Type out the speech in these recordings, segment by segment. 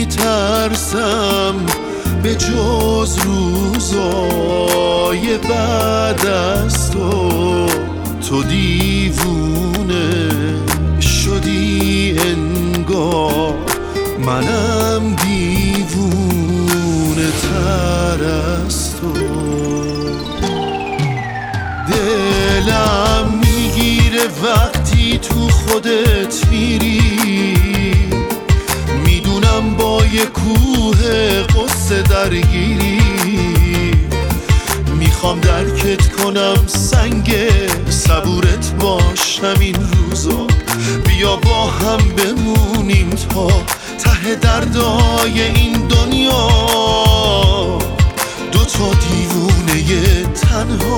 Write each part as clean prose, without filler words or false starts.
میترسم به جز روزای بعد از تو دیوونه شدی انگار منم دیوونه تر از تو. دلم میگیره وقتی تو خودت میری، میدونم با یه کوه قصه درگیری، میخوام درکت کنم سنگ صبورت باشم این روزا، بیا با هم بمونیم تا ته دردای این دنیا، دوتا دیوونه تنها.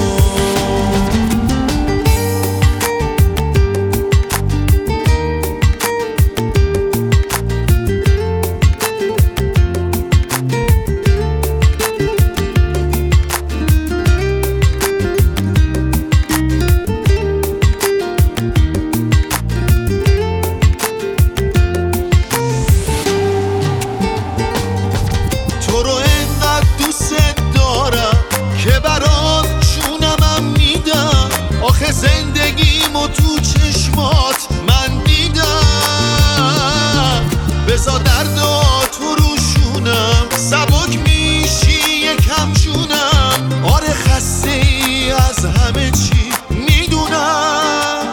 تو رو انقدر دوست دارم که برات جونمم میدم، آخه زندگیمو تو چشمات من دیدم، بذار درداتو روشونم سبک میشی یکم جونم، آره خسته ای از همه چی میدونم.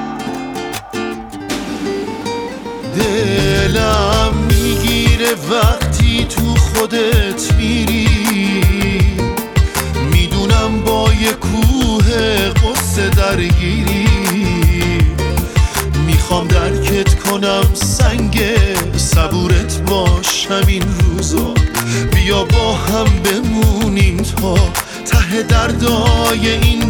دلم میگیره وقتی تو خودت میری، میدونم با یه کوه قصه درگیری، میخوام درکت کنم سنگ صبورت باشم این روزا، بیا با هم بمونیم تا ته دردای این